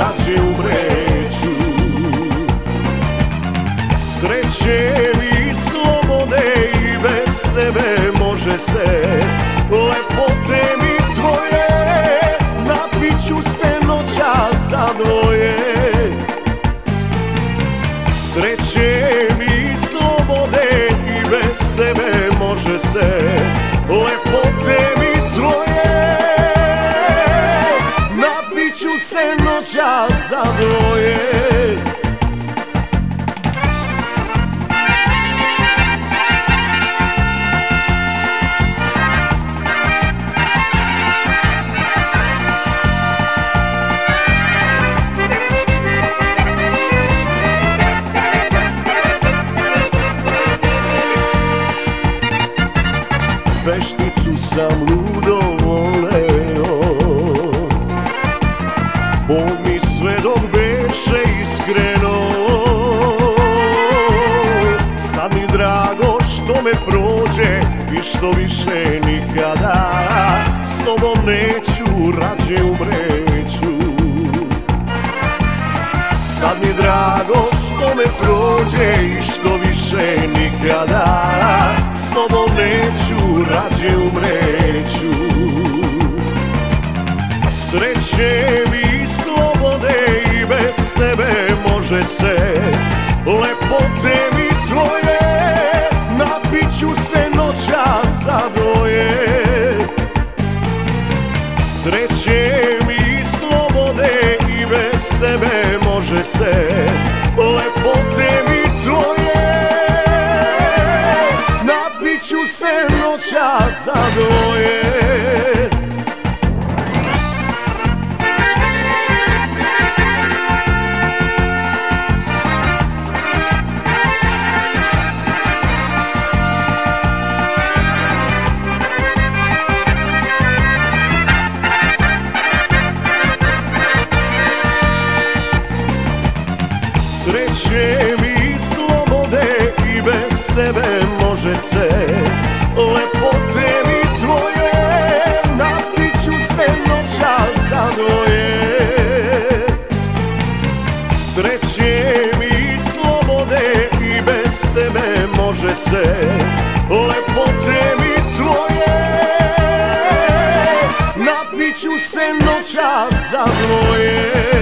rađe umreću. Sreće mi slobode i bez tebe može se, lepote mi tvoje, napiću se noćas za dvoje. Sreće mi slobode i bez tebe može se, lepote mi tvoje, napiću se noćas za dvoje. Vešticu sam ludo voleo, Bog mi svedok beše iskreno. Sad mi drago što me prođe i što više nikada s tobom neću, rađe umreću. Sad mi drago što me prođe i što više nikada s tobom neću, rađe umreću. Sreće mi slobode i bez tebe može se, lepote mi tvoje, napiću se noćas za dvoje. Sreće mi slobode i bez tebe može se, lepote mi tvoje, napiću se noćas za dvoje. Sreće mi slobode i bez tebe može se, lepote mi tvoje, napiću se noćas za dvoje. Sreće mi slobode i bez tebe može se, lepote mi tvoje, napiću se noćas za dvoje.